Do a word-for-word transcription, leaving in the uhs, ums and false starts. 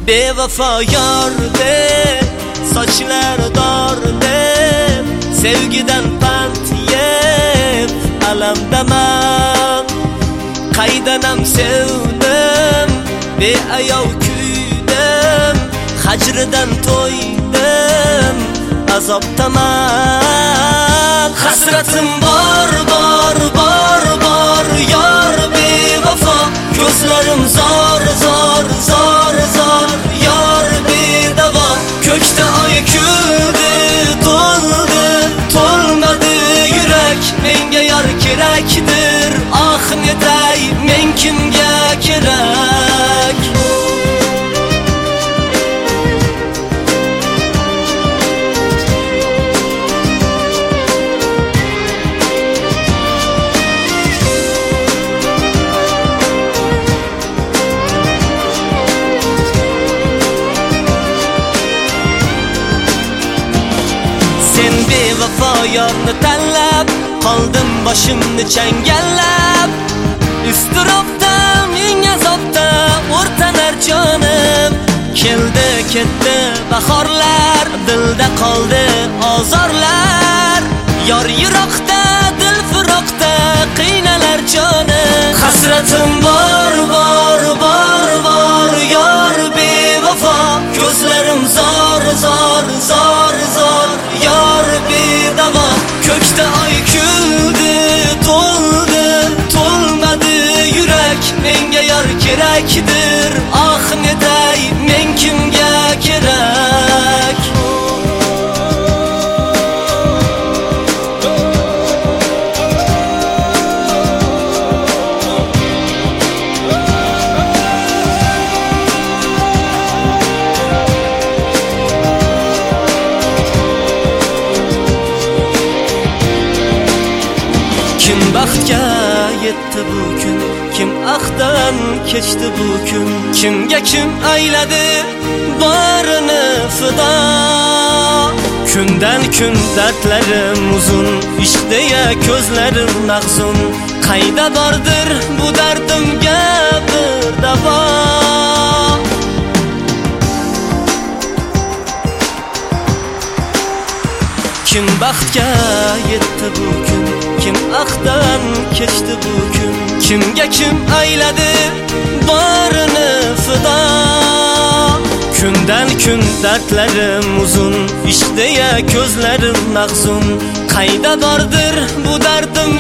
bevafo yor deb, sochlar dor deb, sevgidan pand yeb alamdaman. Qaydanam sevdim, beayov kuydim, hajridan to'ydim, azobdaman. Hasratim bor bor bor bor yor bevafo, ko'zlarim zor zor zor zor yor bedavo. Ko'kda oy kuldi, to'ldi, to'lmadi yurak, menga yor kerakdir. Ah netay, men kimga kerak? Sen bevafo yorni tanlab, qoldim boshimni changallab. Istirobda, ming azobda o'rtanar jonim. Keldi ketdi bahorlar, dilda qoldi ozorlar. Yor yiroqda, dil firoqda qiynalar jonim. Hasratim bor bor bor bor yor bevafo, ko'zlarim zor zor zor zor yor bedavo. Ko'kda oy kuldi, to'ldi, to'lmadi yurak, menga yor kerakdir. Ah netay, men kimga kerak? Kim baxtga yetdi bu kun, kim ahdan kechdi bu kun, kimga kim ayladi borini fido. Kundan kun dardlarim uzun, ishq deya ko'zlarim mahzun. Qayda bordir bu dardimga bir davo? Kim baxtga yetdi bu kun, kim ahdan kechdi bu kun, kimga kim ayladi borini fido. Kundan kun dardlarim uzun, ishq deya ko'zlarim mahzun. Qayda bordir bu dardim